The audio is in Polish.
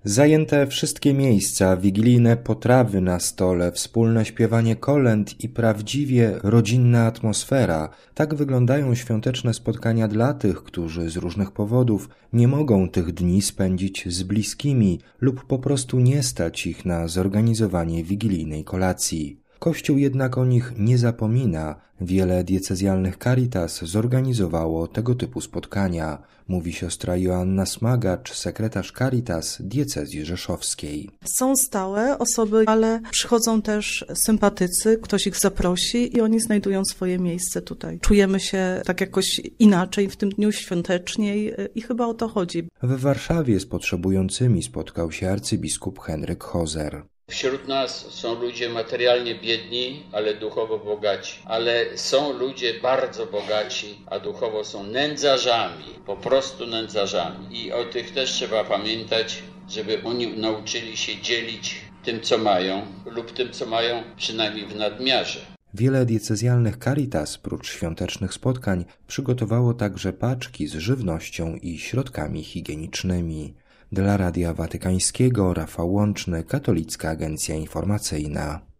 Zajęte wszystkie miejsca, wigilijne potrawy na stole, wspólne śpiewanie kolęd i prawdziwie rodzinna atmosfera. Tak wyglądają świąteczne spotkania dla tych, którzy z różnych powodów nie mogą tych dni spędzić z bliskimi lub po prostu nie stać ich na zorganizowanie wigilijnej kolacji. Kościół jednak o nich nie zapomina. Wiele diecezjalnych Caritas zorganizowało tego typu spotkania, mówi siostra Joanna Smagacz, sekretarz Caritas diecezji rzeszowskiej. Są stałe osoby, ale przychodzą też sympatycy, ktoś ich zaprosi i oni znajdują swoje miejsce tutaj. Czujemy się tak jakoś inaczej w tym dniu, świąteczniej i chyba o to chodzi. W Warszawie z potrzebującymi spotkał się arcybiskup Henryk Hozer. Wśród nas są ludzie materialnie biedni, ale duchowo bogaci. Ale są ludzie bardzo bogaci, a duchowo są nędzarzami, po prostu nędzarzami. I o tych też trzeba pamiętać, żeby oni nauczyli się dzielić tym, co mają, lub tym, co mają przynajmniej w nadmiarze. Wiele diecezjalnych Caritas, prócz świątecznych spotkań, przygotowało także paczki z żywnością i środkami higienicznymi. Dla Radia Watykańskiego Rafał Łączny, Katolicka Agencja Informacyjna.